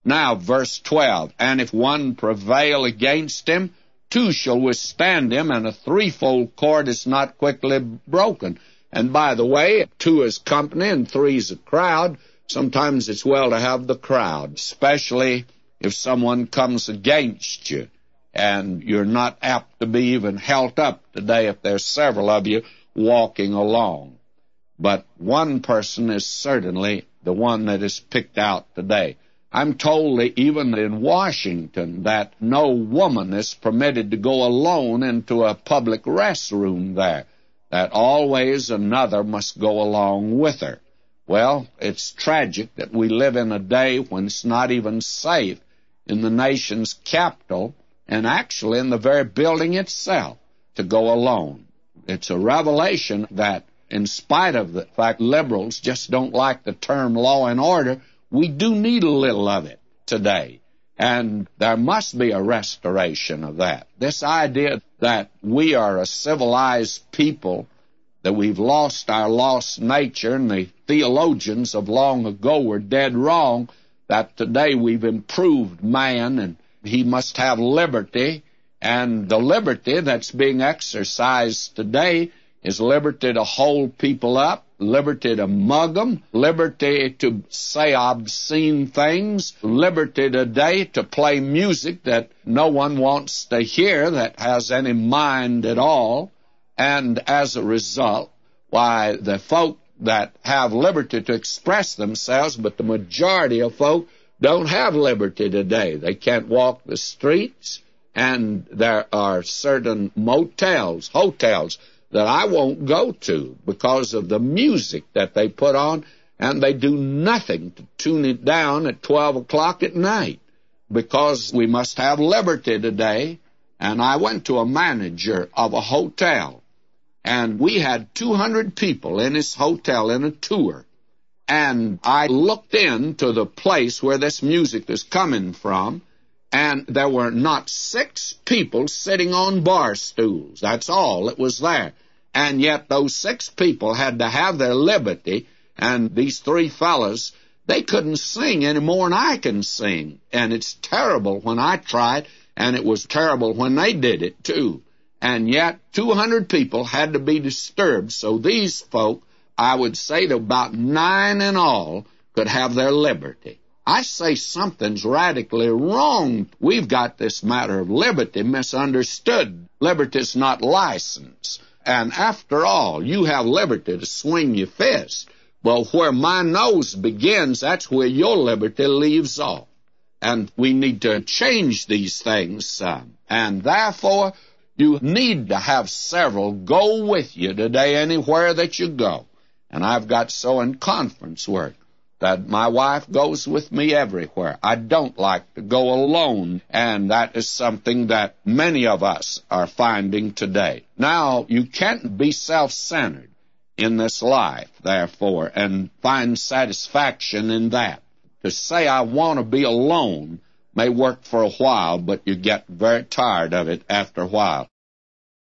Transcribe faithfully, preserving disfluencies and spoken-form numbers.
Now, verse twelve, and if one prevail against him, two shall withstand him, and a threefold cord is not quickly broken. And by the way, two is company and three is a crowd. Sometimes it's well to have the crowd, especially if someone comes against you, and you're not apt to be even held up today if there's several of you walking along. But one person is certainly the one that is picked out today. I'm told that even in Washington that no woman is permitted to go alone into a public restroom there, that always another must go along with her. Well, it's tragic that we live in a day when it's not even safe in the nation's capital and actually in the very building itself to go alone. It's a revelation that in spite of the fact liberals just don't like the term law and order, we do need a little of it today. And there must be a restoration of that. This idea that we are a civilized people, that we've lost our lost nature, and the theologians of long ago were dead wrong, that today we've improved man and he must have liberty, and the liberty that's being exercised today is liberty to hold people up, liberty to mug them, liberty to say obscene things, liberty today to play music that no one wants to hear that has any mind at all. And as a result, why, the folk that have liberty to express themselves, but the majority of folk don't have liberty today. They can't walk the streets, and there are certain motels, hotels, that I won't go to because of the music that they put on, and they do nothing to tune it down at twelve o'clock at night because we must have liberty today. And I went to a manager of a hotel, and we had two hundred people in this hotel in a tour, and I looked into the place where this music is coming from, and there were not six people sitting on bar stools. That's all that was there. And yet those six people had to have their liberty, and these three fellas, they couldn't sing any more than I can sing. And it's terrible when I tried, and it was terrible when they did it, too. And yet two hundred people had to be disturbed, so these folk, I would say that about nine in all, could have their liberty. I say something's radically wrong. We've got this matter of liberty misunderstood. Liberty's not license. And after all, you have liberty to swing your fist. Well, where my nose begins, that's where your liberty leaves off. And we need to change these things some. And therefore, you need to have several go with you today anywhere that you go. And I've got so in conference work that my wife goes with me everywhere. I don't like to go alone, and that is something that many of us are finding today. Now, you can't be self-centered in this life, therefore, and find satisfaction in that. To say I want to be alone may work for a while, but you get very tired of it after a while.